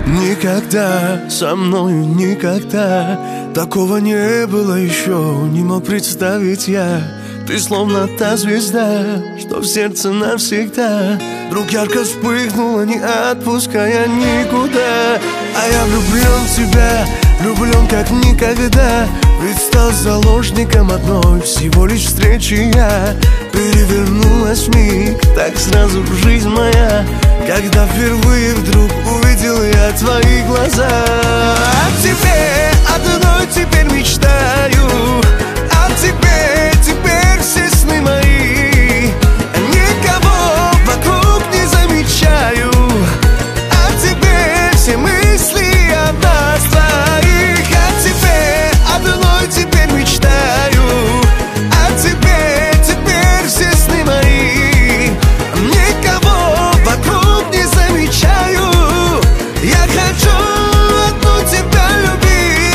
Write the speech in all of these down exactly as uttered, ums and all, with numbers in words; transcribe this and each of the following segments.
Никогда со мною, никогда такого не было еще, не мог представить я. Ты словно та звезда, что в сердце навсегда вдруг ярко вспыхнула, не отпуская никуда. А я влюблен в тебя, влюблен как никогда, ведь стал заложником одной всего лишь встречи я. Перевернулась вмиг, так сразу жизнь моя, когда впервые вдруг увидел я твои глаза. О тебе одной теперь мечтаю, о тебе теперь все сны мои. Никого вокруг не замечаю, о тебе все мысли о нас двоих. О тебе одной теперь мечтаю, о тебе теперь все сны мои. Никого вокруг не замечаю, я хочу одну тебя любить.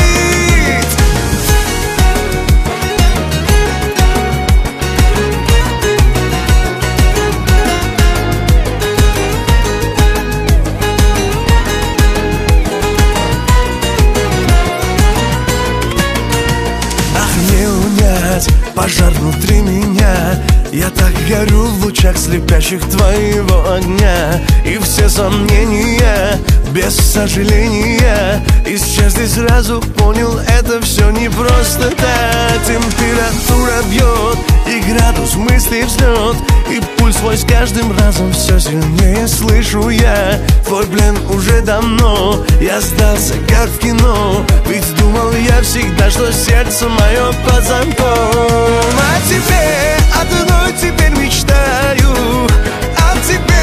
Пожар внутри меня, я так горю в лучах слепящих твоего огня. И все сомнения, без сожаления, исчезли сразу, понял, это все не просто так. Температура бьет, и градус мыслей взлет, и пульс свой с каждым разом все сильнее слышу я. Твой плен уже давно, я сдался как в кино, ведь думал я всегда, что сердце мое под замком. О тебе одной теперь мечтаю, о тебе